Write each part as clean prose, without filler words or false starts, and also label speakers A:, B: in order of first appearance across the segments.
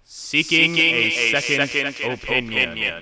A: Seeking a second opinion.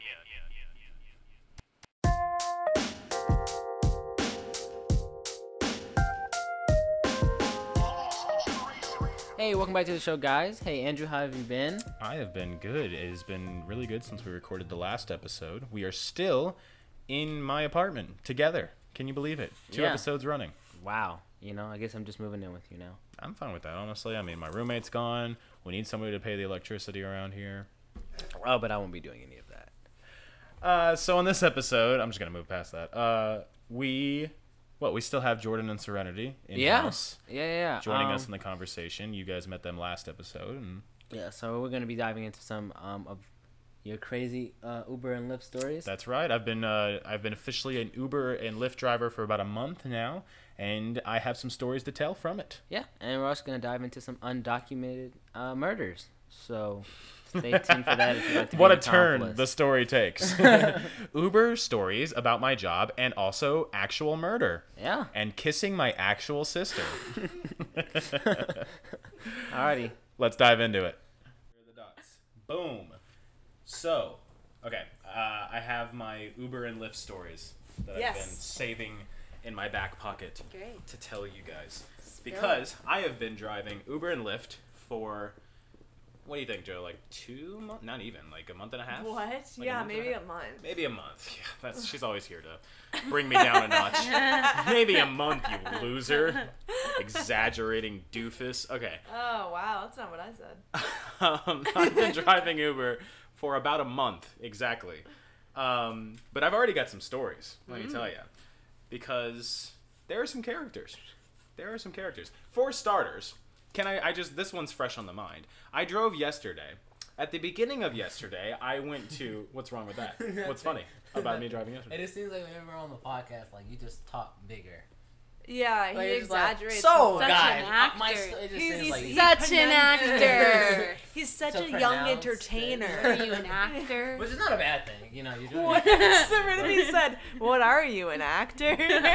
B: Hey, welcome back to the show, guys. Hey, Andrew, how have you been?
A: I have been good. It has been really good since we recorded the last episode. We are still in my apartment together. Can you believe it? Two episodes running.
B: Wow. You know, I guess I'm just moving in with you now.
A: I'm fine with that, honestly. I mean, my roommate's gone. We need somebody to pay the electricity around here.
B: Oh, but I won't be doing any of that.
A: So on this episode, I'm just going to move past that. We still have Jordan and Serenity in-house.
B: Yeah.
A: Joining us in the conversation. You guys met them last episode. And
B: yeah, so we're going to be diving into some of your crazy Uber and Lyft stories.
A: That's right. I've been officially an Uber and Lyft driver for about a month now, and I have some stories to tell from it.
B: Yeah, and we're also going to dive into some undocumented murders. So stay tuned for that if you'd like to be
A: What
B: an
A: a turn
B: accomplice.
A: the story takes. Uber stories about my job and also actual murder.
B: Yeah.
A: And kissing my actual sister.
B: Alrighty.
A: Let's dive into it. The dots. Boom. So, okay, I have my Uber and Lyft stories that I've been saving in my back pocket to tell you guys. Because I have been driving Uber and Lyft for, what do you think, Joe? Like 2 months? Not even, like a month and a half?
C: What?
A: Like
C: Yeah, maybe a month.
A: Maybe a month. Yeah, she's always here to bring me down a notch. Maybe a month, you loser. Exaggerating doofus. Okay.
C: Oh, wow. That's not what I said.
A: I've been driving Uber for about a month, exactly. But I've already got some stories, let me tell you. Because there are some characters. For starters, this one's fresh on the mind. I drove yesterday. At the beginning of yesterday, I went to, what's wrong with that? What's funny about me driving yesterday?
D: It just seems like whenever we're on the podcast, like, you just talk bigger.
C: Yeah,
D: Like,
C: he
D: it's just like,
C: exaggerates.
D: so,
C: such
D: guys,
C: an actor.
D: it just seems like
C: such an actor. He's such
D: So
C: a young
D: pronounced
C: entertainer.
E: Are you an actor?
D: Which is not a bad thing, you know. You're doing
C: What?
D: it.
C: Serenity said, "What are you, an actor?"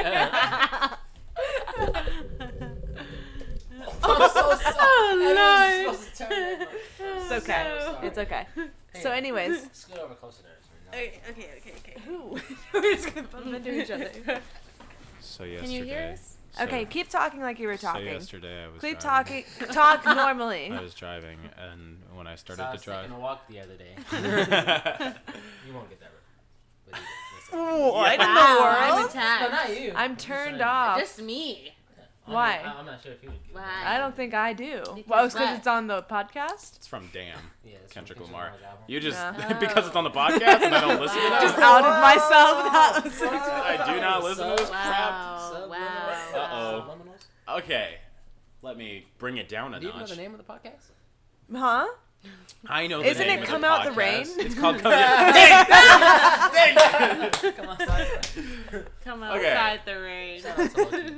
D: I'm so sorry.
C: Oh,
D: Everyone's supposed to turn that.
C: It's okay.
D: sorry.
C: It's okay.
D: Hey,
C: So, anyways.
D: scoot over closer to us right now.
C: Okay. Who? We're just gonna bump into each other.
A: So yesterday.
E: Can you hear us?
C: Okay, keep talking like you were talking.
A: So yesterday I was
C: Keep
A: driving.
C: talking. Talk normally.
A: I was driving, and when I started
D: So I
A: to
D: was
A: drive...
D: taking a walk the other day. You won't get that right. But you will.
C: What in the
E: I'm
C: world?
E: attacked.
D: No, not you.
C: I'm turned off.
E: Just me.
C: Why?
D: I'm not sure if you would get
E: Why?
D: that.
C: I don't think I do.
E: Because
C: Well, it's because
E: what?
C: it's on the podcast.
A: It's from Damn.
D: Yeah, it's
A: Kendrick
D: from
A: Lamar.
D: Lamar's album.
A: You just,
C: Yeah.
A: because it's on the podcast and I don't listen to
C: Just
A: that,
C: outed myself. Not listening.
A: I do not listen to this crap.
E: Wow.
A: Uh-oh. Okay, let me bring it down a
D: Do you even know
A: notch.
D: the name of the podcast?
C: Huh?
A: I know the
C: Isn't
A: name
C: it
A: of
C: Come
A: the
C: Out the
A: podcast.
C: Rain?
A: It's called Come Out
D: Come on, sorry.
E: Come
A: Okay.
E: outside the rain.
D: Shout out to Loki.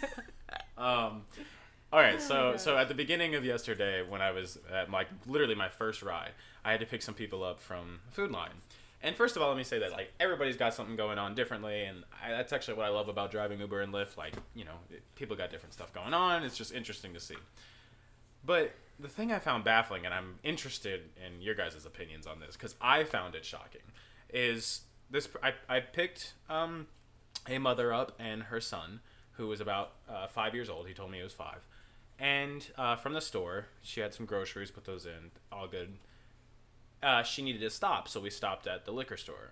A: All right, so at the beginning of yesterday, when I was at literally my first ride, I had to pick some people up from Food Line. And first of all, let me say that everybody's got something going on differently, and that's actually what I love about driving Uber and Lyft. People got different stuff going on. It's just interesting to see. But the thing I found baffling, and I'm interested in your guys' opinions on this, because I found it shocking, is this. I picked a mother up and her son, who was about 5 years old. He told me he was 5. And from the store, she had some groceries, put those in, all good. She needed to stop, so we stopped at the liquor store.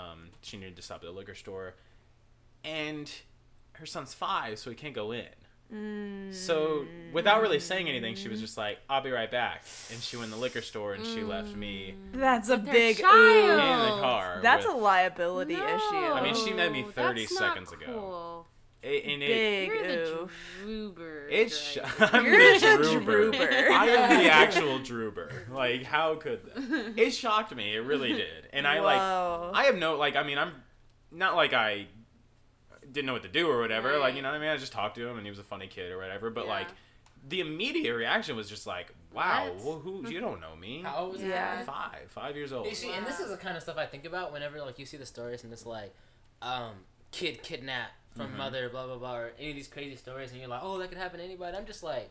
A: And her son's 5, so he can't go in. So without really saying anything, she was just like, "I'll be right back." And she went in the liquor store, and she left me
C: That's a
E: With their
C: big
E: child.
C: ooh.
A: in the car.
C: That's
A: with-
C: a liability issue.
A: I mean, she met me 30
E: that's
A: seconds
E: not
A: ago.
E: Cool.
A: And
C: Big
E: You're the
C: oof.
E: droober.
A: It's
E: driver.
A: I'm
C: You're
A: the
C: the
A: droober.
C: droober.
A: I am the actual droober. Like, how could that? It shocked me. It really did. And
C: Whoa.
A: I have no, I'm not like I didn't know what to do or whatever.
E: Right.
A: Like, you know what I mean? I just talked to him and he was a funny kid or whatever. But
E: Yeah.
A: the immediate reaction was just like, wow,
E: What?
A: well, who, you don't know me.
D: How old was he?
C: Yeah.
A: 5 years old.
D: You see, and this is the kind of stuff I think about whenever you see the stories and it's kid kidnapped from mother, blah blah blah, or any of these crazy stories, and you're like, oh, that could happen to anybody. I'm just like,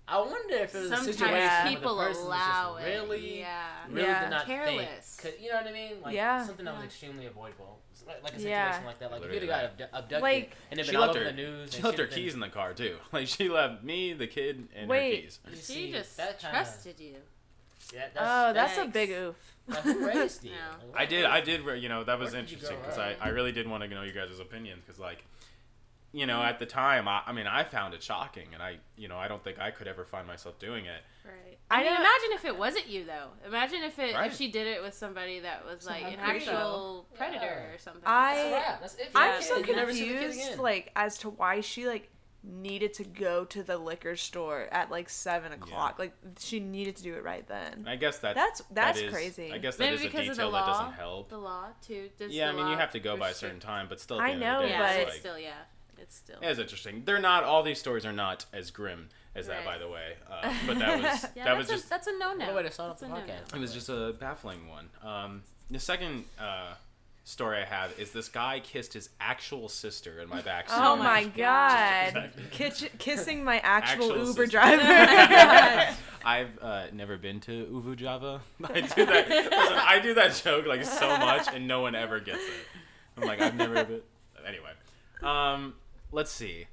D: I wonder if it was a
E: Sometimes
D: situation
E: people
D: where the person
E: allow
D: was
E: it.
D: just really,
E: Yeah.
D: really
C: Yeah.
D: did not
E: Careless.
D: think. You know what I mean? Like
C: Yeah.
D: something that was
E: Yeah.
D: extremely avoidable. Like a situation
C: Yeah.
D: like that. Like if
A: Literally
D: you got abducted
C: Like,
D: and it
A: She
D: been all
A: left
D: over
A: her.
D: the news.
A: She
D: and
A: left her
D: should've been-
A: keys in the car too. Like she left me, the kid, and
C: Wait.
A: her keys.
D: You
E: She
D: see,
E: just
D: that kinda-
E: trusted you.
D: Yeah,
C: Oh, that's a
E: Thanks.
C: big oof.
D: Like, who raised you?
E: No.
D: Like,
A: I did. You know, that was
D: Where did you
A: interesting
D: grow
A: because
D: up?
A: I really did want to know you guys' opinions because like, you know, at the time, I mean, I found it shocking, and I don't think I could ever find myself doing it.
E: Right.
C: I
E: I mean,
C: know-
E: imagine if it wasn't you though. Imagine if
A: Right.
E: if she did it with somebody that was like an
C: creepy.
E: actual
D: Yeah.
E: predator or something.
C: I-
D: That's a wrap. That's it.
C: I'm
E: Yeah,
C: so
D: You never see the kid
C: confused,
D: again.
C: like, as to why she, like, needed to go to the liquor store at, like, 7 o'clock. Like, she needed to do it right then.
A: And I guess
C: That's
A: that is-
C: crazy.
A: I guess that
E: Maybe
A: is a
E: because of the
A: detail that
E: law.
A: doesn't help.
E: The law too. Does
A: Yeah,
E: the
A: I mean, you
E: law
A: have to go by a
E: restrict-
A: certain time, but still, at
C: I
A: the end
C: know,
A: of the day,
E: Yeah,
C: but-
A: it's
E: it's
A: like,
E: still it's still.
A: yeah, it's interesting. They're not all these stories are not as grim as that,
E: Right.
A: by the way. But that was
E: Yeah,
A: that was
E: that's
A: just
E: that's a no no.
D: What a way to start off the podcast.
A: it was just a baffling one. The second story I have is this guy kissed his actual sister in my backseat.
C: Oh
E: my
C: my
E: God.
C: god. Kissing my actual
A: Actual
C: Uber
A: sister.
C: driver.
A: I've never been to Uvu Java. I do that. Listen, I do that joke like so much, and no one ever gets it. I'm like, I've never been. Anyway, let's see.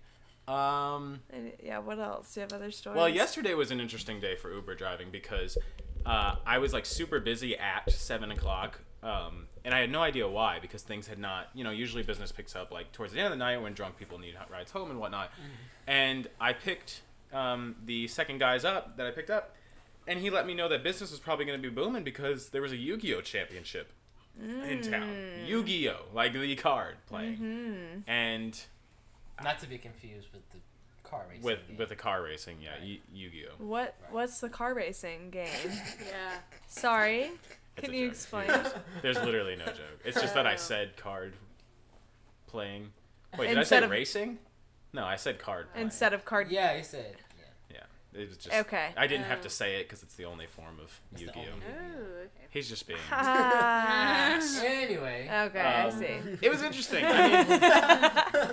C: Yeah, what else? Do you have other stories?
A: Well, yesterday was an interesting day for Uber driving because I was like super busy at 7 o'clock, and I had no idea why because things had not, usually business picks up like towards the end of the night when drunk people need rides home and whatnot. And I picked the second guys up that I picked up, and he let me know that business was probably going to be booming because there was a Yu-Gi-Oh championship in town. Yu-Gi-Oh, like the card playing, and
D: Not to be confused with the car racing.
A: with
D: game.
A: the car racing, yeah, Yu-Gi-Oh.
C: What's the car racing game?
E: Yeah.
C: Sorry.
A: It's
C: Can
A: a
C: you
A: joke.
C: explain?
A: There's literally no joke. It's just that I said card playing. Wait, did I
C: Instead
A: say
C: of-
A: racing? No, I said card playing.
C: Instead of card.
D: Yeah, he said. Yeah.
A: Yeah, it was just.
C: Okay.
A: I didn't have
E: Oh.
A: to say it because it's the only form of
D: It's the
A: Yu-Gi-Oh.
D: only-
E: Oh, okay.
A: He's just being.
C: Ah.
D: Anyway.
C: Okay, I
A: Um,
C: see.
A: It was interesting. I mean,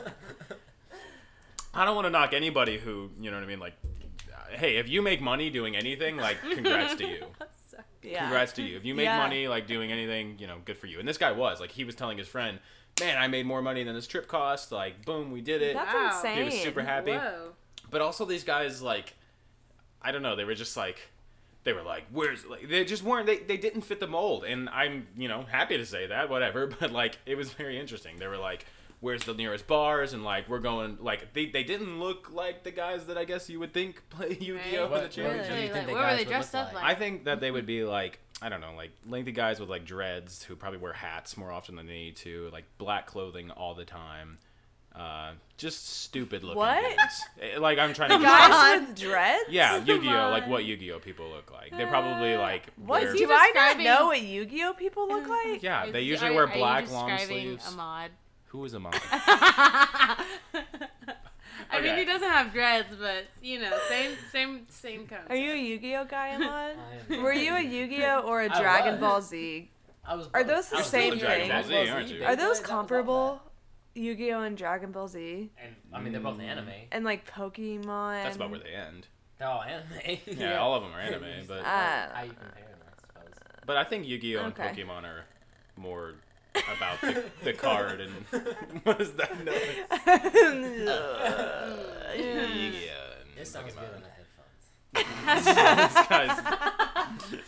A: I don't want to knock anybody who, you know what I mean, like, hey, if you make money doing anything, like, congrats to you.
C: Yeah.
A: Congrats to you. If you make
C: Yeah.
A: money, like, doing anything, good for you. And this guy was. Like, he was telling his friend, man, I made more money than this trip cost. Like, boom, we did it.
C: That's
E: Wow.
C: insane.
A: He was super happy.
E: Whoa.
A: But also these guys, like, I don't know, they were just like, they were like, they just weren't, they didn't fit the mold. And I'm, happy to say that, whatever. But, like, it was very interesting. They were like, where's the nearest bars? And, like, we're going, like, they didn't look like the guys that I guess you would think play Yu-Gi-Oh!
E: Right.
A: for the
D: What-
A: championship.
D: do you
E: Really,
D: think the
E: what were
D: guys
E: they
D: would
E: dressed
D: look
E: up
D: like?
E: like?
A: I think that they would be like, I don't know, like lengthy guys with like dreads who probably wear hats more often than they need to, like black clothing all the time. Just stupid looking
C: What?
A: dudes. Like I'm trying to
C: Guys with dreads?
A: yeah, Yu-Gi-Oh!
E: Come
A: Like
E: on.
A: what Yu-Gi-Oh! People look like. They probably like
C: What?
A: wear-
E: Is
C: Do
E: he
C: I not
E: describing-
C: know what Yu-Gi-Oh people look like?
A: yeah,
E: Is-
A: they usually
E: are-
A: wear
E: are you
A: black long
E: describing
A: sleeves.
E: Ahmad?
A: Who is Ahmad?
E: I mean,
A: Okay.
E: he doesn't have dreads, but same concept.
C: Are you a Yu-Gi-Oh guy, Ahmad?
D: I am-
C: Were you a Yu-Gi-Oh or a
D: I
C: Dragon
D: was.
C: Ball Z?
D: I was
C: Are
D: both.
C: those the
D: I was
C: same
D: both
C: thing?
A: Dragon Ball Z, aren't you?
C: Are those
D: That was all
C: comparable? Yu-Gi-Oh and Dragon Ball Z?
D: that. And I mean, they're both anime.
C: And like Pokemon?
A: That's about where they end.
D: They're all anime.
A: Yeah, all of them are anime, but
D: How you compare them, I suppose.
A: but I think Yu-Gi-Oh and
C: Okay.
A: Pokemon are more about the card and what is that noise? Yu-Gi-Oh and
D: It sounds good
A: Pokemon.
D: on the headphones.
A: This guy's-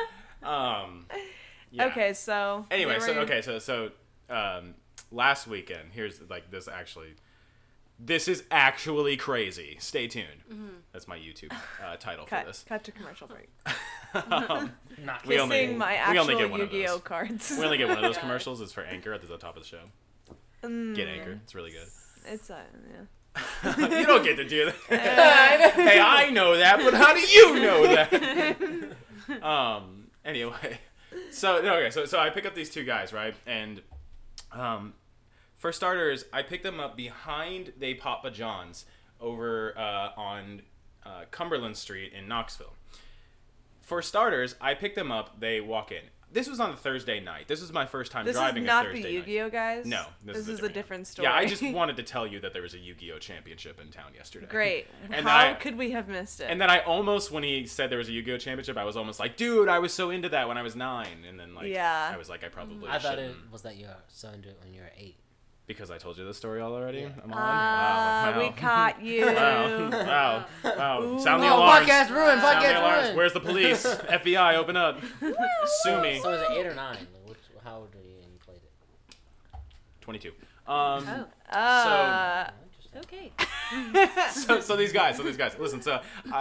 A: yeah.
C: Okay, so.
A: Anyway,
C: they were-
A: so last weekend, here's like this is actually crazy. Stay tuned. That's my YouTube title for this.
C: Cut to commercial break.
D: Not
A: We only-
C: Kissing my
A: we only
C: actual
A: get one of
C: Yu-Gi-Oh
A: those.
C: cards.
A: We only get one of those commercials. It's for Anchor at the top of the show.
C: Mm,
A: Get Anchor. It's really good.
C: It's yeah.
A: You don't get to do that. Hey, I know that, but how do you know that? Anyway, so I pick up these two guys, right? And for starters, I picked them up behind they Papa John's over on Cumberland Street in Knoxville. For starters, I pick them up. They walk in. This was on a Thursday night. This was my first time
C: This is
A: driving a
C: not
A: Thursday
C: the
A: night.
C: Yu-Gi-Oh guys.
A: No,
C: this is a different story.
A: Yeah, I just wanted to tell you that there was a Yu-Gi-Oh championship in town yesterday.
C: Great.
A: And
C: How could we have missed it?
A: And then I almost, when he said there was a Yu-Gi-Oh championship, I was almost like, dude, I was so into that when I was 9. And then like,
C: Yeah.
A: I was like, I probably
D: I thought
A: shouldn't.
D: it was that you were so into it when you were 8.
A: Because I told you this story already.
D: Yeah.
A: I'm on. Wow.
C: we caught you.
A: Wow.
C: Ooh.
A: Sound the
D: Oh,
A: alarms.
D: podcast ruined,
A: Sound the
D: podcast
A: alarms.
D: ruined.
A: Where's the police? FBI, open up. Sue me.
D: So was it 8 or 9? Like, how old were you when you played it?
A: 22.
E: Oh,
D: Interesting.
E: okay.
A: So these guys. Listen, so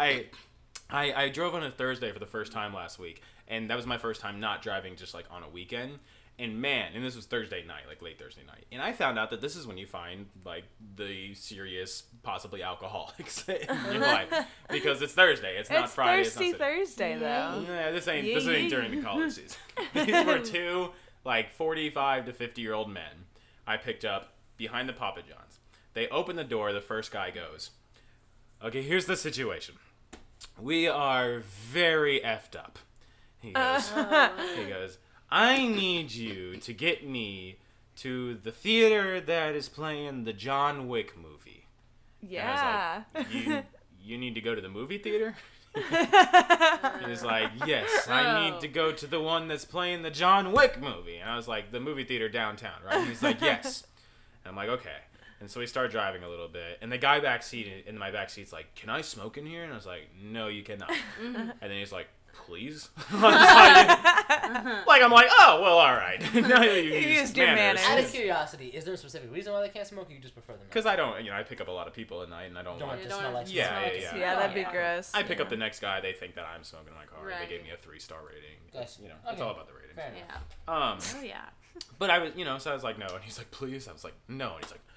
A: I drove on a Thursday for the first time last week, and that was my first time not driving just like on a weekend. And man, and this was Thursday night, like late Thursday night. And I found out that this is when you find like the serious, possibly alcoholics in your life, because it's Thursday. It's not Friday.
C: Thirsty
A: it's not Saturday.
C: Thursday, though.
A: Yeah, this ain't
C: Yeah.
A: during the college season. These were two like 45 to 50-year-old men I picked up behind the Papa John's. They open the door. The first guy goes, "Okay, here's the situation. We are very effed up." He goes, "I need you to get me to the theater that is playing the John Wick movie."
C: Yeah.
A: And I was like, you need to go to the movie theater? And he's like, "Yes, I need to go to the one that's playing the John Wick movie." And I was like, "The movie theater downtown, right?" And he's like, "Yes." And I'm like, "Okay." And so we start driving a little bit, and the guy in my back seat's like, "Can I smoke in here?" And I was like, "No, you cannot." And then he's like, "Please?" I'm like, "Oh, well, all right." No, you
C: used your manners.
D: Out of curiosity, is there a specific reason why they can't smoke, or you just prefer them?
A: Because I don't, I pick up a lot of people at night, and I don't
D: Don't
A: want
D: want
A: to.
D: to smell like
A: Yeah,
D: smoke.
A: yeah.
C: Yeah, that'd be
E: Yeah.
C: gross.
A: I pick up the next guy. They think that I'm smoking in my car.
E: Right.
A: They gave me a 3-star rating.
D: Gotcha.
A: It's
D: Okay.
A: all about the ratings.
D: Fair enough.
E: Yeah. Oh yeah.
A: But I was, so I was like, no, and he's like, please. I was like, no, and he's like,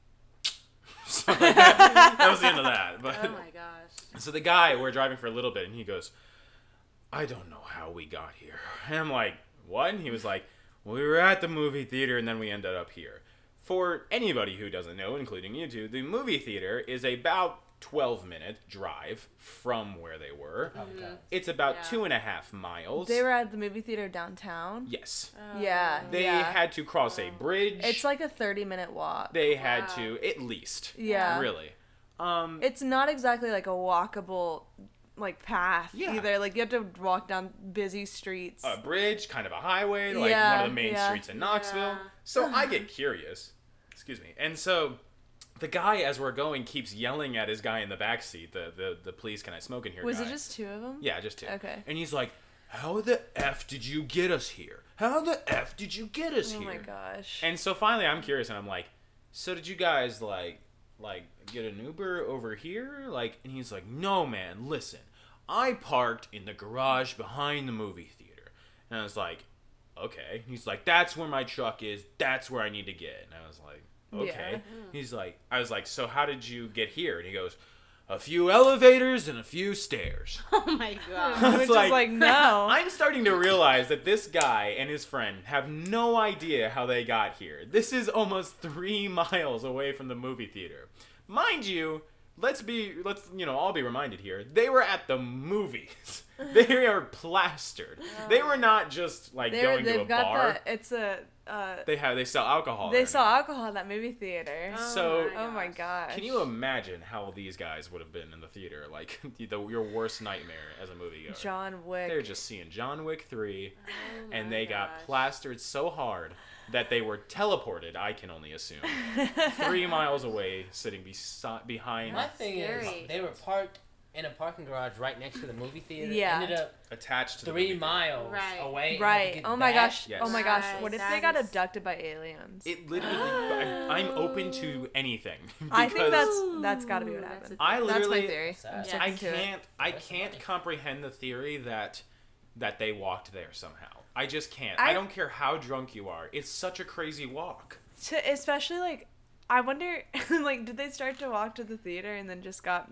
A: so like that was the end of that. But
E: Oh my gosh.
A: so the guy, we're driving for a little bit, and he goes, "I don't know how we got here." And I'm like, what? And he was like, "Well, we were at the movie theater, and then we ended up here." For anybody who doesn't know, including you two, the movie theater is about 12-minute drive from where they were.
D: Okay.
A: It's about
E: Yeah.
A: 2.5 miles.
C: They were at the movie theater downtown.
A: Yes.
C: Yeah.
A: They
C: yeah.
A: had to cross a bridge.
C: It's like a 30-minute walk.
A: They had
E: Wow.
A: to, at least.
C: Yeah.
A: Really.
C: It's not exactly like a walkable like path
A: Yeah.
C: either. Like you have to walk down busy streets.
A: A bridge, kind of a highway, like
C: Yeah,
A: one of the main
C: yeah.
A: streets in Knoxville.
E: Yeah.
A: So I get curious. Excuse me. And so the guy, as we're going, keeps yelling at his guy in the back seat, the "Please, can I smoke in here?"
C: Was
A: guy.
C: it just two of them?
A: Yeah, just two.
C: Okay.
A: And he's like, "How the F did you get us here? How the F did you get us
C: Oh
A: here?"
C: my gosh.
A: And so finally I'm curious, and I'm like, "So did you guys like get an Uber over here?" And he's like, "No, man, listen. I parked in the garage behind the movie theater." And I was like, "Okay." He's like, "That's where my truck is. That's where I need to get." And I was like, "Okay." I was like, "So how did you get here?" And he goes, "A few elevators and a few stairs."
E: Oh my god.
A: I was
C: Which is like, no.
A: I'm starting to realize that this guy and his friend have no idea how they got here. This is almost 3 miles away from the movie theater. Mind you, let's all be reminded here. They were at the movies. They are plastered. They were not just like going to a bar.
C: It's a
A: They sell alcohol.
C: they
A: there
C: sell
A: now.
C: alcohol at that movie theater.
A: So-
C: Oh my gosh.
A: Can you imagine how these guys would have been in the theater? Like your worst nightmare as a moviegoer.
C: John Wick.
A: They're just seeing John Wick 3,
E: Oh
A: and
E: my
A: they got
E: gosh.
A: plastered so hard that they were teleported, I can only assume, 3 miles away, sitting behind,
D: My thing
E: scary.
D: is, they were parked in a parking garage right next to the movie theater.
C: Yeah.
D: Ended up
A: attached to the
D: 3
A: movie theater.
D: miles
E: Right.
D: away. and had to
C: Right.
D: get
C: Oh my
D: back.
C: gosh.
A: Yes.
C: Oh my gosh.
E: Right.
C: What if
E: That
C: they got
E: is-
C: abducted by aliens?
A: It literally, I'm open to anything.
C: I think
A: because
C: that's got to be what
E: That's
C: happened.
E: a
A: I
C: That's my
A: literally,
C: theory.
D: Sad.
C: I'm
D: Yeah.
C: sticking to it.
A: I
D: That's
A: can't
D: funny.
A: comprehend the theory that they walked there somehow. I just can't.
C: I-
A: I don't care how drunk you are. It's such a crazy walk.
C: Especially like, I wonder, like, did they start to walk to the theater and then just got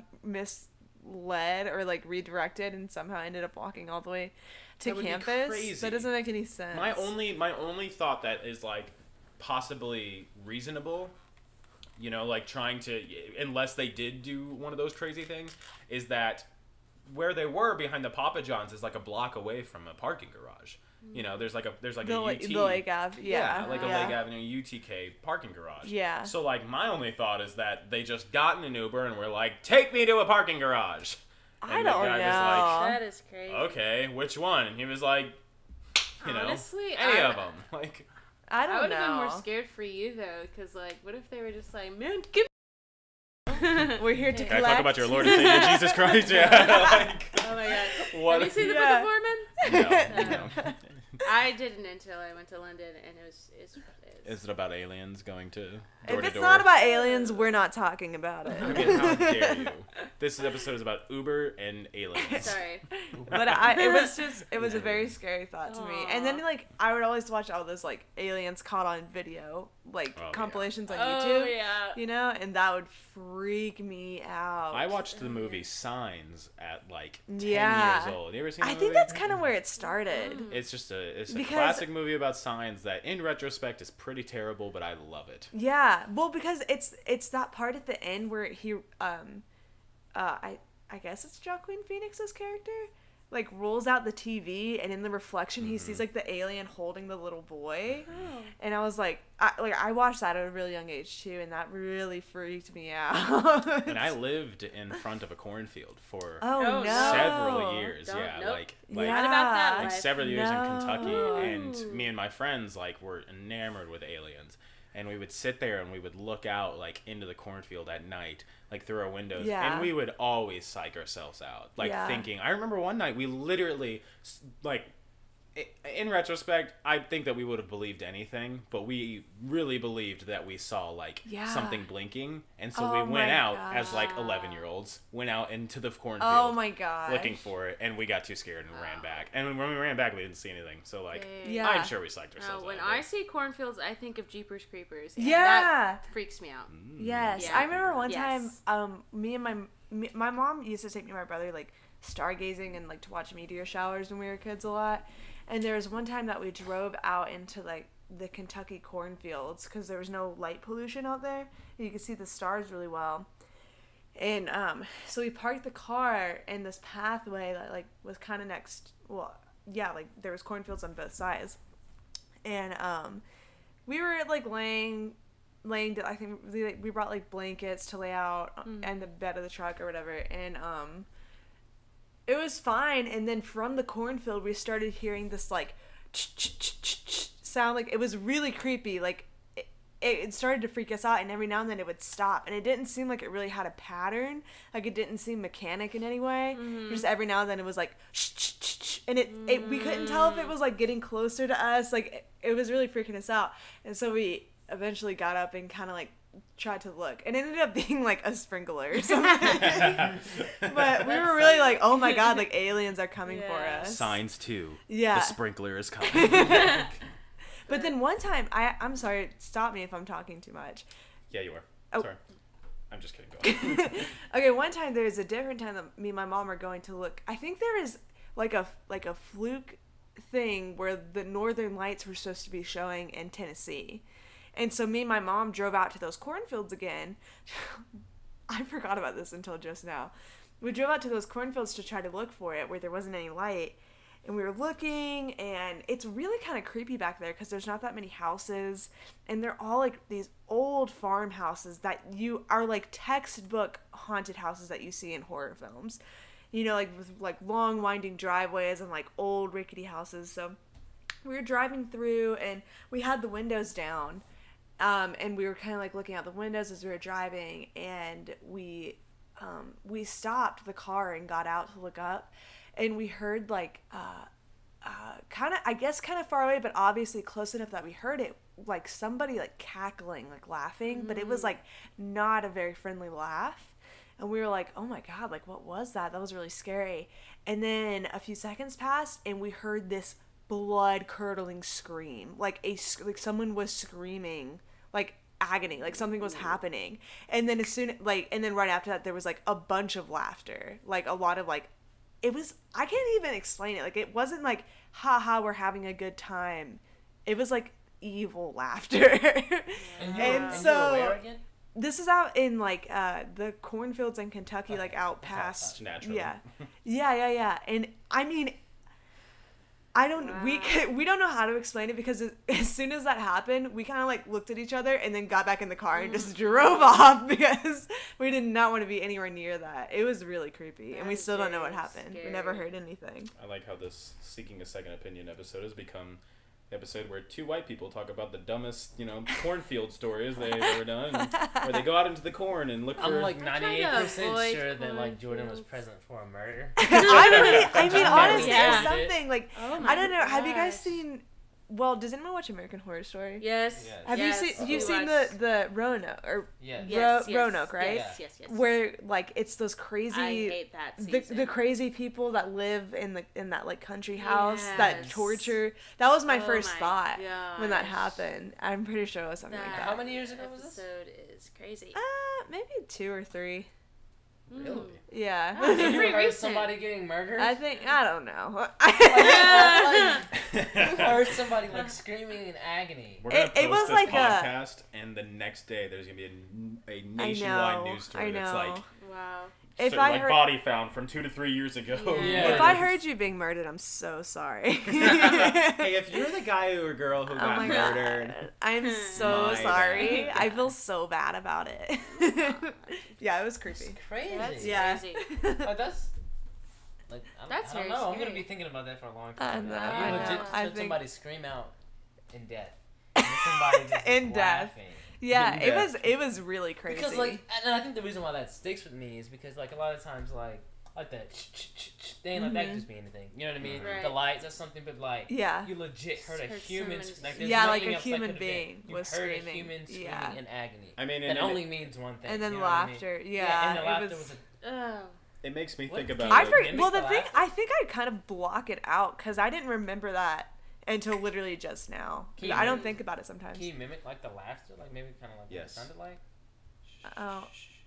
C: misled or like redirected and somehow ended up walking all the way to
A: That would be
C: campus?
A: crazy.
C: That doesn't make any sense.
A: My only thought that is like possibly reasonable, like trying to, unless they did do one of those crazy things, is that where they were behind the Papa John's is like a block away from a parking garage. You know, there's like a UT.
C: The Lake Ave, yeah.
A: Like a Lake Avenue UTK parking garage.
C: Yeah.
A: So like my only thought is that they just got in an Uber and were like, take me to a parking garage. And
C: I
A: the
C: don't
A: guy
C: know.
A: was
E: That is crazy.
A: like, okay, which one? And he was like, you know,
E: Honestly,
A: any of them. Like,
C: I
E: I
C: don't
E: would
C: know.
E: have been more scared for you though, because like, what if they were just like, man, give
C: We're here to
A: can I
C: collect.
A: talk about your Lord and Savior Jesus Christ? Yeah. Like,
E: Oh my god.
A: what?
E: Have you seen the
C: Yeah.
E: Book of Mormon?
A: No.
E: I didn't until I went to London, and it's
A: Is it about aliens going to door
C: If
A: to
C: it's
A: door?
C: not about aliens, we're not talking about
A: I
C: it.
A: mean, how dare you? This episode is about Uber and aliens.
E: sorry.
C: But it was a very scary thought to me. And then
E: Aw.
C: like I would always watch all those like aliens caught on video, like
A: Oh, yeah.
C: compilations on
E: Oh
C: YouTube,
E: yeah.
C: you know, and that would freak me out.
A: I watched the movie Signs at like 10
C: Yeah.
A: years old. You ever seen that
C: I think
A: movie?
C: that's kind of where it started.
A: It's just a
C: Because-
A: classic movie about signs that in retrospect is pretty terrible, but I love it.
C: Yeah, well, because it's that part at the end where he I guess it's Joaquin Phoenix's character, like rolls out the TV and in the reflection he sees like the alien holding the little boy, and I was like, I watched that at a really young age too, and that really freaked me out.
A: And I lived in front of a cornfield for
C: oh no,
A: several years.
E: Don't-
A: Yeah,
E: nope.
A: like
E: Not about that
A: like
E: life.
A: several years in Kentucky,
C: No.
A: and me and my friends like were enamored with aliens, and we would sit there and we would look out like into the cornfield at night, like through our windows,
C: Yeah.
A: and we would always psych ourselves out, like
C: Yeah.
A: thinking. I remember one night we literally like. In retrospect, I think that we would have believed anything, but we really believed that we saw like
C: Yeah.
A: something blinking, and so
C: Oh
A: we went
C: my
A: out
C: God.
A: as like 11-year-olds, went out into the cornfield
C: oh my god,
A: looking for it, and we got too scared and ran back. And when we ran back, we didn't see anything. So like,
C: Yeah.
A: I'm sure we psyched ourselves
E: When
A: out.
E: I see cornfields, I think of Jeepers Creepers. And
C: Yeah.
E: That freaks me out.
C: Yes,
E: Yeah.
C: I remember one
E: Yes.
C: time, me and my mom used to take me and my brother like stargazing and like to watch meteor showers when we were kids a lot. And there was one time that we drove out into like the Kentucky cornfields because there was no light pollution out there, and you could see the stars really well. And so we parked the car in this pathway that like was kind of next. Well, yeah, like there was cornfields on both sides, and we were like laying. I think we brought like blankets to lay out and the bed of the truck or whatever, and it was fine. And then from the cornfield we started hearing this like sound, like it was really creepy, like it started to freak us out, and every now and then it would stop, and it didn't seem like it really had a pattern, like it didn't seem mechanic in any way. Just every now and then it was like and it we couldn't tell if it was like getting closer to us, like it was really freaking us out. And so we eventually got up and kind of like tried to look, and it ended up being like a sprinkler or something. But we were really like, oh my god, like aliens are coming for
E: Yeah.
C: us.
A: Signs 2.
C: Yeah.
A: The sprinkler is coming.
C: But then one time, I'm sorry, stop me if I'm talking too much.
A: Yeah, you are.
C: Oh.
A: Sorry. I'm just kidding. Go on.
C: Okay, one time there was a different time that me and my mom were going to look. I think there was like a fluke thing where the Northern Lights were supposed to be showing in Tennessee. And so me and my mom drove out to those cornfields again. I forgot about this until just now. We drove out to those cornfields to try to look for it where there wasn't any light. And we were looking, and it's really kind of creepy back there because there's not that many houses. And they're all like these old farmhouses that you are like textbook haunted houses that you see in horror films. You know, like with like long winding driveways and like old rickety houses. So we were driving through, and we had the windows down. And we were kind of like looking out the windows as we were driving, and we stopped the car and got out to look up, and we heard like kind of far away, but obviously close enough that we heard it, like somebody like cackling, like laughing, but it was like not a very friendly laugh. And we were like, oh my god, like what was that? That was really scary. And then a few seconds passed, and we heard this blood curdling scream, like someone was screaming, like agony, like something was happening. And then right after that there was like a bunch of laughter, like a lot of like, it was, I can't even explain it, like it wasn't like haha we're having a good time, it was like evil laughter.
D: And
C: And
D: you
C: so
D: were where again?
C: this is out in like the cornfields in Kentucky, like out
D: That's
C: past.
A: Naturally.
C: Yeah. And I mean, I don't.
E: Wow.
C: We don't know how to explain it because as soon as that happened, we kind of like looked at each other and then got back in the car and just drove off because we did not want to be anywhere near that. It was really creepy, and we
E: That is
C: still don't know what
E: very
C: happened. We never
E: scary.
C: heard anything.
A: I like how this Seeking a Second Opinion episode has become the episode where two white people talk about the dumbest, cornfield stories they've ever done, where they go out into the corn and look for.
D: I'm like
E: I'm trying to
D: 98%
E: avoid
D: sure that like Jordan was
E: cornfields.
D: present for a murder.
C: I mean, honestly,
E: Yeah.
C: there's something like
E: Oh
C: I don't know. Have you guys
E: gosh.
C: seen? Well, does anyone watch American Horror Story?
E: Yes.
D: Yes.
C: Have
E: Yes,
C: you seen?
E: we
C: You've seen
E: watched-
C: the Roanoke or
D: Yeah.
E: Yes, yes,
C: Roanoke, right?
E: Yes.
C: where like it's those crazy.
E: I hate that
C: the
E: season.
C: crazy people that live in that like country house that
E: Yes.
C: torture. That was my
E: Oh
C: first
E: my
C: thought when that
E: gosh.
C: happened. I'm pretty sure it was something like
E: That
C: that.
D: How many years ago was this?
E: episode is crazy.
C: Maybe 2 or 3.
D: Really?
C: Yeah.
E: Oh,
D: You
E: pretty
D: heard
E: recent.
D: somebody getting murdered?
C: I think I don't know.
D: You heard somebody like screaming in agony.
A: We're gonna
C: It
A: post
C: was
A: this
C: like a-
A: podcast, and the next day there's gonna be a nationwide news story
C: I
A: that's
C: know.
A: like,
E: Wow.
C: If
A: so,
C: I
A: like
C: heard-
A: body found from 2 to 3 years ago.
E: Yeah.
C: If I heard you being murdered, I'm so sorry.
A: Hey, if you're the guy or girl who
C: Oh
A: got
C: my
A: murdered,
C: god. I'm so
A: My
C: sorry.
A: bad.
C: I feel so bad about it. Yeah, it was
D: It's
C: creepy.
D: crazy.
E: That's
C: Yeah.
E: crazy.
D: Like that's like
E: That's
D: I don't
E: very
D: know. I'm gonna
E: scary.
D: be thinking about that for a long
C: I
D: time.
C: know,
D: Like,
E: I
D: you
E: know.
D: legit
C: I
D: heard
C: think-
D: somebody scream out in death. And then somebody just
C: In
D: is
C: death.
D: laughing.
C: Yeah,
A: Yeah.
C: it was really crazy.
D: Because like, and I think the reason why that sticks with me is because like a lot of times like that thing like that could just be anything. You know what I mean?
E: Right.
D: The lights or something, but like
C: yeah.
D: you legit heard a
E: Heard
D: human.
E: someone
D: Like, there's
C: Yeah, like
D: nothing
C: a
D: else that
C: human
D: could've been.
C: being
D: You
C: was
D: heard a
C: screaming.
D: human screaming
C: Yeah.
D: in agony.
A: I mean,
D: That
A: and
D: only means one thing.
C: And then
D: you know what I mean?
C: laughter.
D: and
C: Yeah,
D: the
C: it
D: laughter
C: was.
D: was
E: Oh.
A: it makes me
D: What
A: think
D: do
A: about.
D: you-
C: I
A: like,
C: for,
D: mimic
C: well,
D: the
C: the thing
D: laughter?
C: I think I kind of block it out because I didn't remember that until literally just now.
D: Can you
C: I don't
D: mimic-
C: think about it sometimes.
D: Can you mimic like the laughter, like maybe kind of like what it
A: Yes.
D: sounded like?
C: Oh,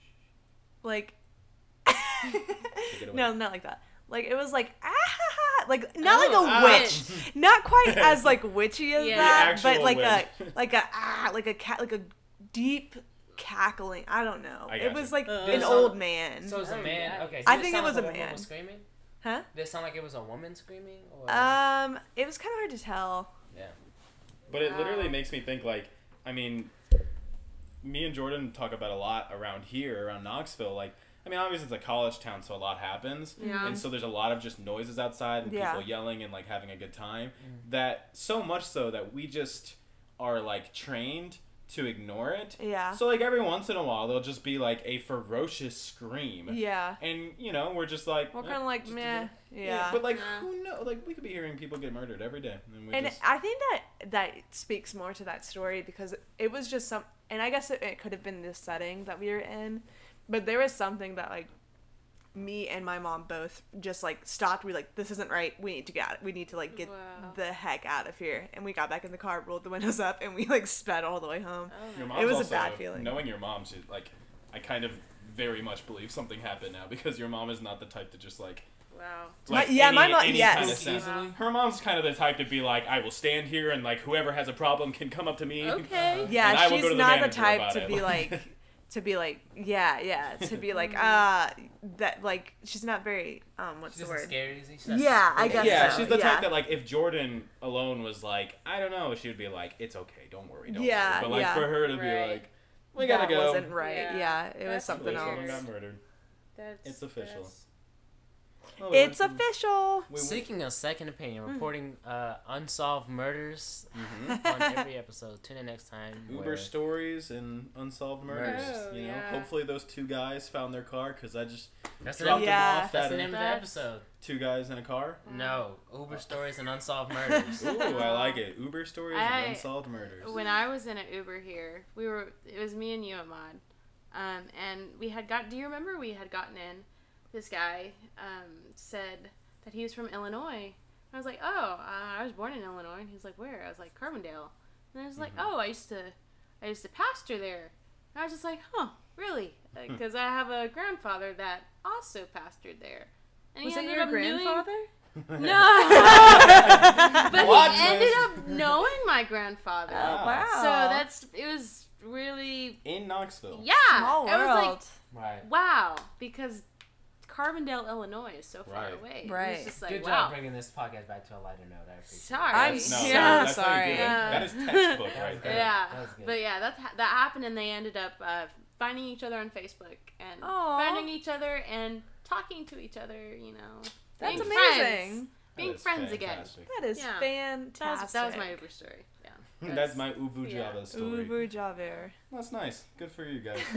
C: like
A: Take it away.
C: no, not like that. Like it was like like not
E: Oh,
C: like a witch, not quite as like witchy as
E: Yeah.
C: that,
A: The
C: but
A: actual
C: like
A: witch.
C: like a cat like a deep cackling. I don't know.
A: I
C: It
A: gotcha.
C: was like
E: Uh,
C: an
D: so-
C: old man.
D: So it was a
E: Oh,
D: man.
E: yeah.
D: Okay. So
C: I
D: did
C: think
D: it
C: it
D: sound
C: was
D: like
C: a
D: woman
C: man.
D: was screaming?
C: Huh?
D: Did it sound like it was a woman screaming? Or
C: It was kind of hard to tell.
D: yeah.
A: But it literally
E: Wow.
A: makes me think like, I mean, me and Jordan talk about a lot around here, around Knoxville. Like, I mean, obviously it's a college town, so a lot happens.
E: Yeah.
A: And so there's a lot of just noises outside and
C: Yeah.
A: people yelling and like having a good time. That so much so that we just are like trained to ignore it.
C: Yeah.
A: So like every once in a while there'll just be like a ferocious scream.
C: Yeah.
A: And we're just like
C: We're kind of like
A: just
C: meh.
A: ignore-
C: Yeah.
A: But like
E: Yeah.
A: who knows? Like we could be hearing people get murdered every day. And we
C: And
A: just
C: I think that speaks more to that story because it was just and I guess it could have been this setting that we were in, but there was something that like me and my mom both just like stopped. We like, this isn't right. We need to get out. We need to like get
E: Wow.
C: the heck out of here. And we got back in the car, rolled the windows up, and we like sped all the way home.
E: Oh
A: Your
E: my
A: mom's
C: It was a
A: also,
C: bad feeling.
A: Knowing your mom, she like, I kind of very much believe something happened now because your mom is not the type to just like.
E: Wow.
A: Like
C: My
A: any,
C: mom,
A: any
C: yes.
A: kind of sense.
E: Wow.
A: Her mom's kind of the type to be like, I will stand here and like whoever has a problem can come up to me.
E: Okay.
A: And
C: Yeah,
A: I will
C: she's
A: go to the
C: not the
A: manager
C: type
A: about
C: to
A: it.
C: be like, to be like, to be like, that like, she's not very, what's
D: She
C: the
D: doesn't
C: word?
D: scare you. She's not
C: Yeah, I
D: scared.
C: guess
A: Yeah,
C: so,
A: she's the
C: yeah.
A: type that like if Jordan alone was like, I don't know, she would be like, it's okay, don't worry, don't
C: Yeah,
A: worry. But like
C: yeah.
A: for her to
E: Right.
A: be like, we gotta
C: that
A: go.
C: wasn't right.
E: Yeah.
C: Yeah, it was
E: That's
C: something
E: weird.
C: else.
A: Someone got murdered.
E: That's,
A: It's official.
E: that's-
A: Oh,
C: It's
A: we-
C: official.
D: Seeking a second opinion, reporting unsolved murders
A: Mhm.
D: on every episode. Tune in next time.
A: Uber
D: where-
A: stories and unsolved murders.
E: Oh,
A: you know,
E: yeah.
A: hopefully those two guys found their car because I just
D: That's the
A: dropped
D: name.
A: them
C: Yeah.
A: off
D: That's
A: at
D: the name of the
E: That's-
D: episode.
A: two guys in a car.
D: No, Uber stories and unsolved murders.
A: Ooh, I like it. Uber stories
E: I-
A: and unsolved murders.
E: When I was in an Uber here, it was me and you, Ahmad, and we had do you remember we had gotten in, this guy, said that he was from Illinois. I was like, oh, I was born in Illinois, and he was like, where? I was like, Carbondale, and I was like, oh, I used to pastor there. And I was just like, huh, really? Because I have a grandfather that also pastored there. And
C: Was
E: he
C: it
E: ended
C: your
E: up knowing-
C: grandfather?
E: No. But
A: What?
E: he ended up knowing my grandfather.
C: Oh, wow.
E: So it was really,
A: In Knoxville.
E: yeah.
C: Small
E: I was like,
C: world.
D: Right.
E: wow, because Carbondale, Illinois is so far
A: Right.
E: away. It
C: Right.
E: was just like,
D: Good
E: wow.
D: job bringing this podcast back to a lighter note. I appreciate
E: Sorry.
D: it.
C: I'm
A: No,
C: so
A: that's how you
C: sorry.
A: do it.
E: Yeah.
A: That is textbook
D: That
A: right
D: was
A: there.
D: good.
E: Yeah,
D: That was good.
E: but yeah, that happened, and they ended up finding each other on Facebook and
C: Aw.
E: finding each other and talking to each other. You know,
C: That's
E: being
C: amazing.
E: friends. Being
A: That is
E: friends again.
A: fantastic.
C: That is
E: Yeah.
C: fantastic.
E: That was my Uber story. Yeah.
A: That's my Ubu
E: Yeah.
A: Java story.
C: Uber Javer.
A: That's nice. Good for you guys.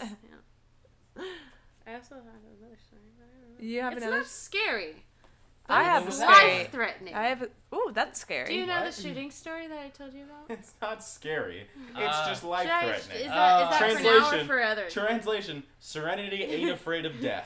E: I also have another story. But I don't know.
C: You have
E: It's
C: another.
E: not scary.
C: I have
E: it's
C: a scary.
E: life threatening.
C: I have. Ooh, that's scary.
E: Do you know
D: What?
E: the shooting story that I told you about?
A: It's not scary. It's just life
E: Should I-
A: threatening.
E: Is that for now or
A: Translation.
E: for others?
A: Translation: Serenity ain't afraid of death.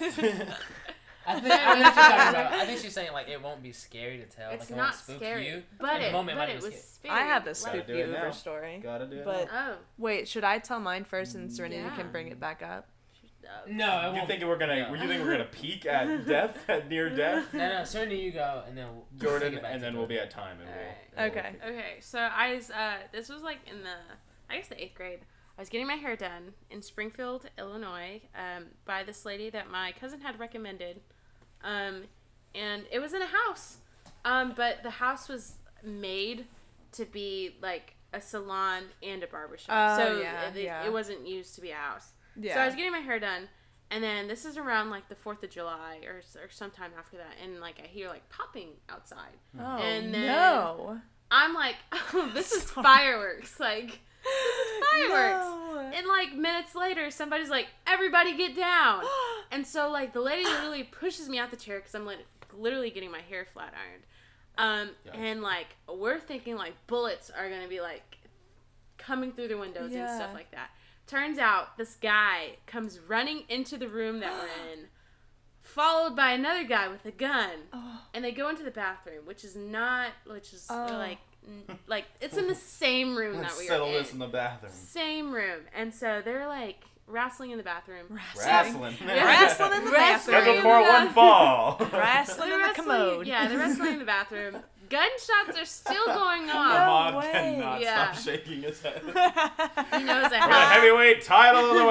D: I think she's talking about. I think she's saying like it won't be scary to tell.
E: It's
D: like, it
E: not
D: won't spook
E: scary,
D: you.
E: but
D: In the
E: it,
D: moment,
E: but
D: might
E: it
D: be
E: was
D: scary.
E: scary.
C: I have the
E: Like-
A: Gotta
C: spooky
A: do it
C: Uber
A: now.
C: story.
A: Gotta do it.
C: But
E: Oh.
C: wait, should I tell mine first and Serenity
E: Yeah.
C: can bring it back up?
D: No, it
A: You
D: won't.
A: think we're gonna?
D: No.
A: You think we're gonna peak at death, at near death?
D: No, certainly you go, and then we'll
A: Jordan,
D: take it back
A: and
D: to
A: then we'll be
D: Jordan.
A: at time, and
E: Alright.
C: Okay.
E: Okay, so I was, this was like in the, I guess the 8th grade. I was getting my hair done in Springfield, Illinois, by this lady that my cousin had recommended. And it was in a house. But the house was made to be like a salon and a barbershop.
C: Oh,
E: So
C: yeah, yeah.
E: it wasn't used to be a house.
C: Yeah.
E: So I was getting my hair done, and then this is around like the 4th of July or sometime after that, and like I hear like popping outside.
C: Oh
E: and then-
C: no.
E: I'm like, oh, this is fireworks. Like, this is fireworks.
C: No.
E: And like minutes later, somebody's like, everybody get down. And so like the lady literally pushes me out the chair because I'm like literally getting my hair flat ironed.
A: Yikes.
E: And like we're thinking like bullets are gonna be like coming through the windows and
C: Yeah.
E: stuff like that. Turns out this guy comes running into the room that we're in, followed by another guy with a gun, and they go into the bathroom, which is
C: Oh.
E: like it's in the same room that
A: Let's
E: we
A: settle
E: are
A: this in the bathroom.
E: same room, and so they're like wrestling in the bathroom.
A: Wrestling.
C: Wrestling in the
E: Wrestling.
A: Scheduled
C: bathroom.
A: for one fall.
C: Wrestling in the commode.
E: Yeah, they're wrestling in the bathroom. Gunshots are still going on.
A: Ahmad
C: way.
A: cannot
E: Yeah.
A: stop shaking his head.
E: He knows
A: For the
E: that.
A: heavyweight title of the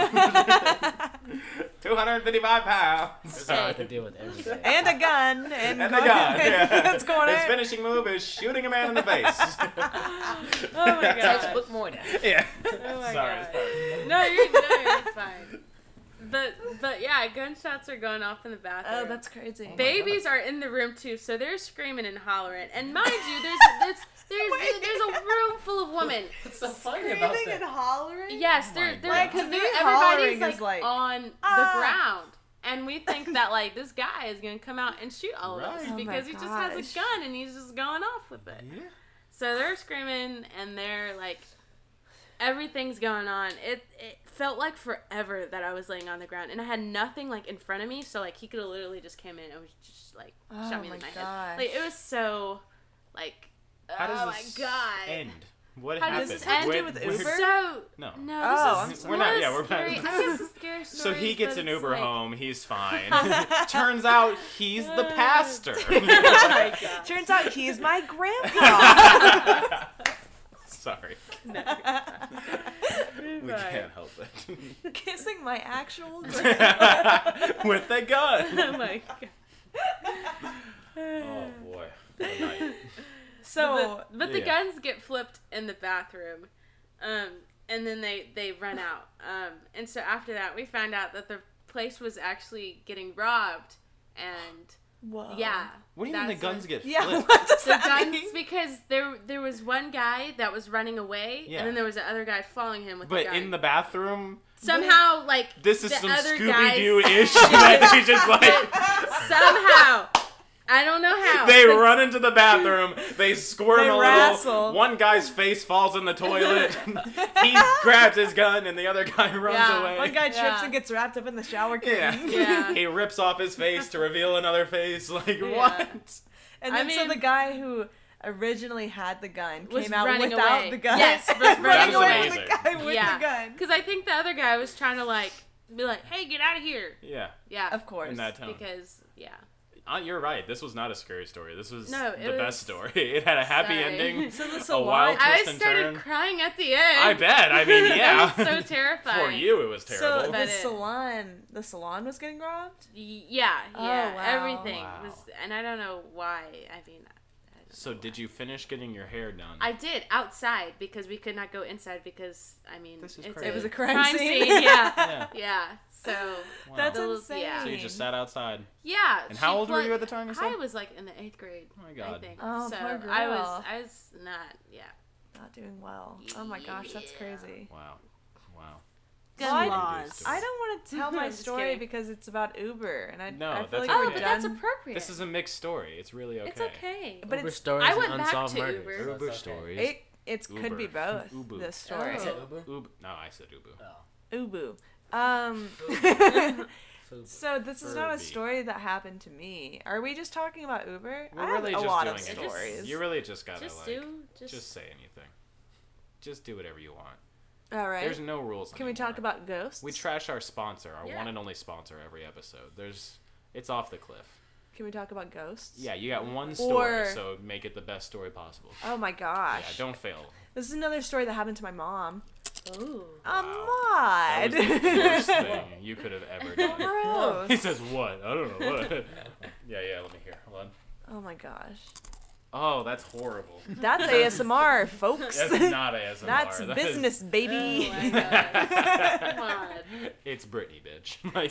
A: world. 255 pounds.
B: That's all I can deal with every day.
C: And a gun. And
A: And the gun. Yeah.
C: That's going
A: His
C: in.
A: finishing move is shooting a man in the face.
E: Oh my god.
B: Textbook morning.
A: Yeah.
E: Oh my
A: Sorry.
E: god. No, you're fine. But yeah, gunshots are going off in the bathroom.
C: Oh, that's crazy.
E: Babies are in the room too, so they're screaming and hollering. And mind you, there's a room full of women.
D: What's so funny about
C: Screaming and
D: that?
C: hollering?
E: Yes,
A: my
E: they're
A: God.
C: Like,
E: because
C: to me,
E: everybody's
C: hollering is like,
E: on the
C: "Ah."
E: ground, and we think that like this guy is gonna come out and shoot all of us
A: Right.
C: Oh my
E: because he just has
C: gosh.
E: a gun and he's just going off with it.
A: Yeah.
E: So they're screaming and they're like, everything's going on. It felt like forever that I was laying on the ground and I had nothing like in front of me, so like he could have literally just came in and was just like
C: Oh
E: shot me
C: my
E: in my head.
C: gosh.
E: Like it was so like
A: How does
E: oh my
A: this
E: god.
A: end? What
E: How
A: happened?
E: does this have to do
C: with
A: Where-
C: Uber?
E: So
A: No.
E: no,
C: Oh,
E: this is
A: We're not-
E: one
A: yeah,
E: of
A: we're not-
E: scary, I guess it's scary
A: So
E: stories,
A: he gets
E: but
A: an
E: it's
A: Uber
E: like-
A: home. He's fine. Turns out he's the pastor.
E: Oh my god.
C: Turns out he's my grandpa.
A: Sorry.
E: No.
A: We can't help it.
C: Kissing my actual grandpa.
A: With a gun.
E: Oh my god.
A: Oh boy. What a night.
C: So,
E: But the
A: Yeah.
E: guns get flipped in the bathroom, and then they run out. And so after that, we find out that the place was actually getting robbed, and
C: whoa.
E: yeah.
A: What do you mean the
E: that's
A: guns
E: when-
A: get
C: Yeah,
A: flipped?
C: what does
E: The
C: that
E: guns
C: mean?
E: because there was one guy that was running away,
A: Yeah.
E: and then there was the other guy following him with the
A: But
E: gun.
A: in the bathroom,
E: Somehow, like
A: this is
E: the
A: some
E: other
A: Scooby Doo
E: guys-
A: ish that they just like
E: somehow, I don't know how.
A: they
E: but
A: run into the bathroom, they squirm
C: They
A: a
C: wrestle.
A: little. One guy's face falls in the toilet. He grabs his gun, and the other guy runs
E: Yeah,
A: away.
C: One guy trips
E: Yeah.
C: and gets wrapped up in the shower
A: Yeah.
C: curtain.
E: Yeah.
A: He rips off his face to reveal another face. Like
E: Yeah.
A: what?
C: And
E: I
C: then so
E: mean-
C: the guy who originally had the gun
E: Was
C: came out
E: running
C: without
E: away.
C: the gun.
E: Yes, was
A: That
E: running
A: is
E: away.
C: with the guy with
E: Yeah.
C: the gun.
E: Because I think the other guy was trying to like be like, "Hey, get out of here!"
A: Yeah.
E: Yeah,
C: Of course.
A: In that tone.
E: because yeah,
A: You're right. This was not a scary story. This was
E: No, it
A: the
E: was
A: best story. It had a happy
E: sorry.
A: ending,
C: So the
A: a wild
C: salon.
E: I
A: twist and
E: started
A: turn.
E: crying at the end.
A: I bet. I mean, yeah.
E: It was so terrifying.
A: For you, it was
C: So
A: terrible.
E: But
C: the salon was getting robbed.
E: Yeah,
C: Oh,
E: yeah.
C: wow.
E: Everything
A: Wow.
E: was, and I don't know why. I mean, I don't
A: So
E: know
A: did
E: why.
A: you finish getting your hair done?
E: I did outside because we could not go inside because I mean
A: This is
E: it's
A: crazy.
C: It was a crime scene.
E: Yeah,
A: Yeah.
E: yeah. So
A: Wow.
C: That's
E: the-
C: insane.
E: yeah.
A: So you just sat outside.
E: yeah.
A: And
E: she
A: how old were
E: plugged-
A: you at the time, you said?
E: I was like in the 8th grade.
A: Oh my
E: I
A: God.
E: think.
C: Oh,
E: so
C: poor girl.
E: I was not. Yeah.
C: Not doing well. Oh my gosh, that's
E: Yeah.
C: crazy.
A: Wow. Wow.
E: Gun
C: Well,
E: laws.
C: I don't want to tell my
E: I'm just
C: story
E: kidding.
C: because it's about Uber, and I
A: No,
C: I feel
A: that's
C: like
E: Oh,
C: we're
E: but that's
C: done.
E: appropriate.
A: This is a mixed story. It's really okay.
E: It's okay.
C: But
B: Uber
C: it's
B: stories
E: I
B: and
E: went back
B: unsolved
E: to
B: murders.
E: Uber.
A: Uber
B: That's
A: stories.
C: it could be
A: Uber.
C: both.
A: Ubu.
C: This story.
B: You said Uber?
A: Ubu. No, I said Ubu.
B: Oh.
C: Ubu.
B: Food.
C: So this is not a
A: Furby.
C: story that happened to me. Are we just talking about Uber?
A: We're
C: I have
A: really
C: a
A: just
C: lot
A: doing
C: of
A: it.
C: stories.
A: You really just gotta
E: Just
A: like
E: do.
A: just say anything. Just do whatever you want.
C: All right.
A: There's no rules.
C: Can we talk
A: anymore.
C: about ghosts?
A: We trash our sponsor, our
E: Yeah.
A: one and only sponsor, every episode. It's off the cliff.
C: Can we talk about ghosts?
A: Yeah, you got one story,
C: Or-
A: so make it the best story possible.
C: Oh my gosh.
A: Yeah, don't fail.
C: This is another story that happened to my mom.
E: Ooh.
A: That
C: Ahmad.
A: was the worst thing you could have ever done.
C: Gross.
A: He says, "What? I don't know what." Yeah. Let me hear. Hold on.
C: Oh my gosh.
A: Oh, that's horrible.
C: That's ASMR, folks.
A: That's not ASMR.
C: That's
A: That is-
C: business, baby.
E: Oh my God. Come on.
A: It's Britney, bitch. Like,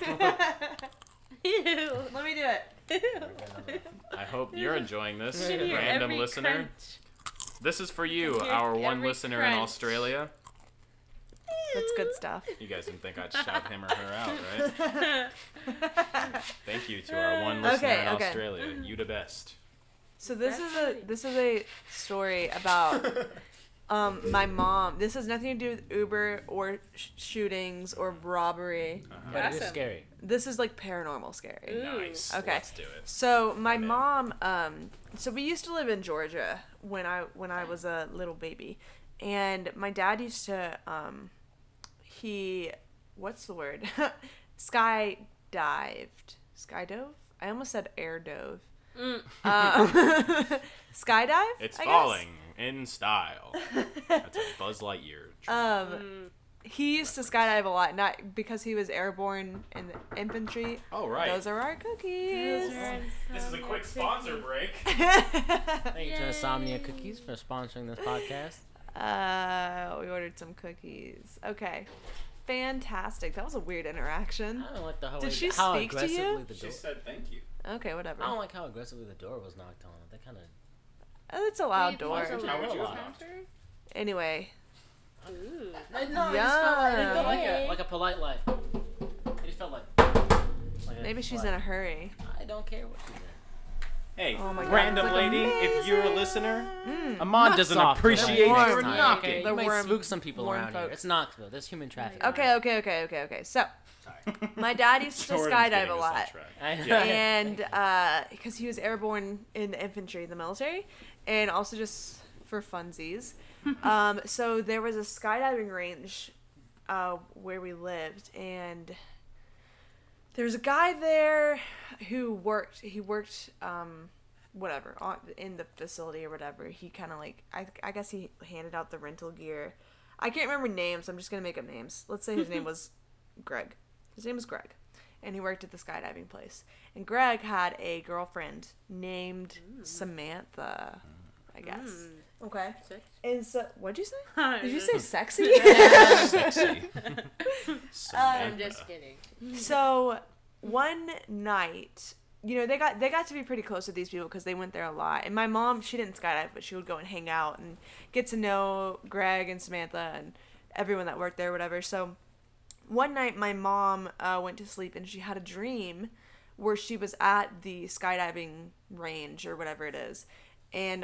E: Ew.
C: Let me do it.
A: I hope you're enjoying this,
E: You can hear
A: random
E: every
A: listener.
E: crunch.
A: This is for you,
E: hear
A: our one
E: every
A: listener in
E: crunch.
A: Australia.
C: That's good stuff.
A: You guys didn't think I'd shout him or her out, right? Thank you to our one listener
C: Okay,
A: in
C: okay.
A: Australia. You the best.
C: So this
E: That's
C: is a story about my mom. This has nothing to do with Uber or shootings or robbery.
B: But it is
E: Awesome.
B: scary.
C: This is like paranormal scary.
E: Ooh.
A: Nice.
C: Okay.
A: Let's do it.
C: So my
A: Okay.
C: mom, so we used to live in Georgia when I was a little baby, and my dad used to, what's the word? Skydove? I almost said air dove.
E: Mm.
C: Skydive?
A: It's
C: I guess?
A: falling in style. That's a Buzz Lightyear.
E: Mm.
C: He used to skydive a lot, not because he was airborne in the infantry.
A: Oh, right.
C: Those are our cookies.
A: This is a quick sponsor break.
B: Thank you to Insomnia
E: Yay.
B: Cookies for sponsoring this podcast.
C: We ordered some cookies. Okay. Fantastic. That was a weird interaction.
B: I don't like the whole
C: Did she
B: how
C: speak to
B: aggressively
C: you?
B: the door.
A: She said thank you.
C: Okay, whatever.
B: I don't like how aggressively the door was knocked on. They kind of.
C: Oh, it's a loud
E: Wait,
C: door.
E: was a
A: How would you
E: loud
A: have?
E: counter?
C: Anyway.
E: Ooh.
B: No, it just felt like, it felt
E: Yay.
B: like a polite like. It just felt like.
C: Maybe she's in a hurry.
B: I don't care what she's in.
A: Hey,
C: Oh my God,
A: random
C: it's like
A: lady, if you're a
C: amazing.
A: listener,
C: Mm.
A: Ahmad
B: Not
A: doesn't
B: soft,
A: appreciate
C: warm.
A: your
B: Okay,
A: knocking.
C: The
B: you might
C: warm-
B: spook some people
C: warm
B: around here.
C: folks.
B: It's Knoxville. There's human traffic.
C: Okay. So, my dad used to
A: Jordan's
C: skydive
A: getting
C: a
A: us
C: lot.
A: off track.
B: Yeah.
C: And because he was airborne in the infantry, the military, and also just for funsies. So there was a skydiving range where we lived, and there was a guy there who worked. He worked whatever in the facility or whatever. He kind of like I guess he handed out the rental gear. I can't remember names. I'm just gonna make up names. Let's say his name was Greg. His name was Greg, and he worked at the skydiving place. And Greg had a girlfriend named Samantha, I guess. Okay.
E: Sex?
C: And so, what'd you say?
E: I
C: Did you
E: don't
C: say
E: know.
C: sexy?
A: Sexy.
E: I'm
A: Samantha.
E: just kidding.
C: So one night, you know, they got to be pretty close with these people because they went there a lot. And my mom, she didn't skydive, but she would go and hang out and get to know Greg and Samantha and everyone that worked there, whatever. So one night, my mom went to sleep and she had a dream where she was at the skydiving range or whatever it is, and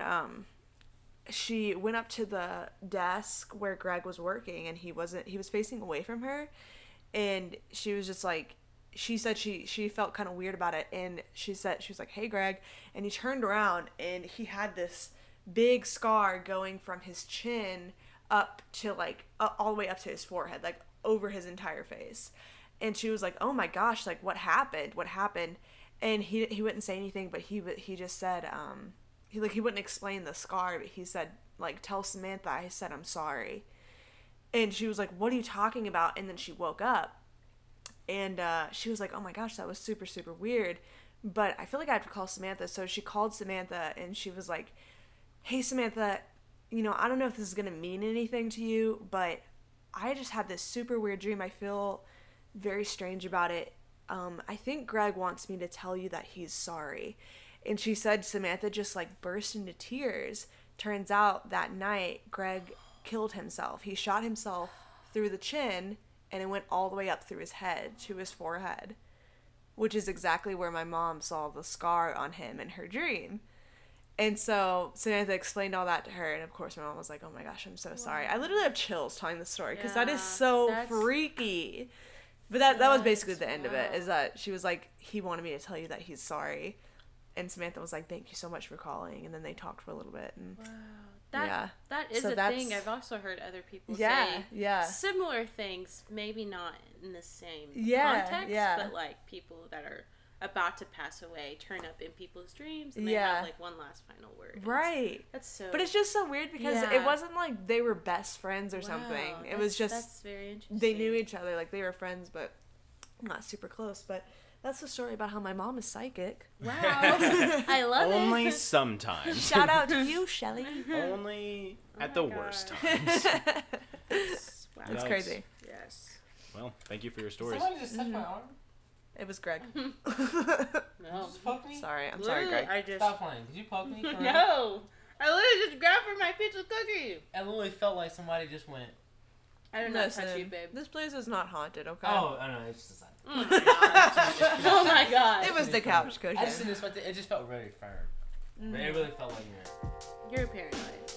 C: she went up to the desk where Greg was working, and he was facing away from her, and she was just like, she said she felt kind of weird about it, and she was like, "Hey, Greg," and he turned around and he had this big scar going from his chin up to like all the way up to his forehead, like over his entire face. And she was like, "Oh my gosh, like what happened? And he wouldn't say anything, but he just said, he wouldn't explain the scar, but he said, like, tell Samantha I said I'm sorry. And she was like, what are you talking about? And then she woke up. And she was like, oh my gosh, that was super, super weird. But I feel like I have to call Samantha. So she called Samantha, and she was like, hey, Samantha, you know, I don't know if this is going to mean anything to you, but I just had this super weird dream. I feel very strange about it. I think Greg wants me to tell you that he's sorry. And she said Samantha just, like, burst into tears. Turns out that night, Greg killed himself. He shot himself through the chin, and it went all the way up through his head to his forehead, which is exactly where my mom saw the scar on him in her dream. And so Samantha explained all that to her, and of course my mom was like, oh my gosh, I'm so sorry. I literally have chills telling the story, because that is so freaky. But that was basically the end of it, is that she was like, he wanted me to tell you that he's sorry. And Samantha was like, thank you so much for calling. And then they talked for a little bit. And
E: That is a thing. I've also heard other people say similar things, maybe not in the same context, but like people that are about to pass away turn up in people's dreams and they have like one last final word.
C: Right.
E: That's so.
C: But it's just so weird because it wasn't like they were best friends or something. It was just
E: that's very interesting.
C: They knew each other, like they were friends, but not super close. But that's the story about how my mom is psychic.
E: Wow. I love it.
A: Only sometimes.
C: Shout out to you, Shelly.
A: Only at the worst times.
E: Wow.
C: It's crazy.
E: Yes.
A: Well, thank you for your stories.
D: Somebody just touched my arm.
C: It was Greg.
E: No.
D: Just poke me.
C: Sorry, I'm sorry, Greg.
D: Stop playing. Did you poke me?
E: No. I literally just grabbed for my pizza cookie.
D: I literally felt like somebody just went.
E: I did not touch you, babe.
C: This place is not haunted, okay?
D: Oh, I know. It's just like.
E: Oh my god. Oh my god.
C: It was the couch cushion.
D: I just didn't expect it. It just felt very firm. It really felt like
E: You're paranoid.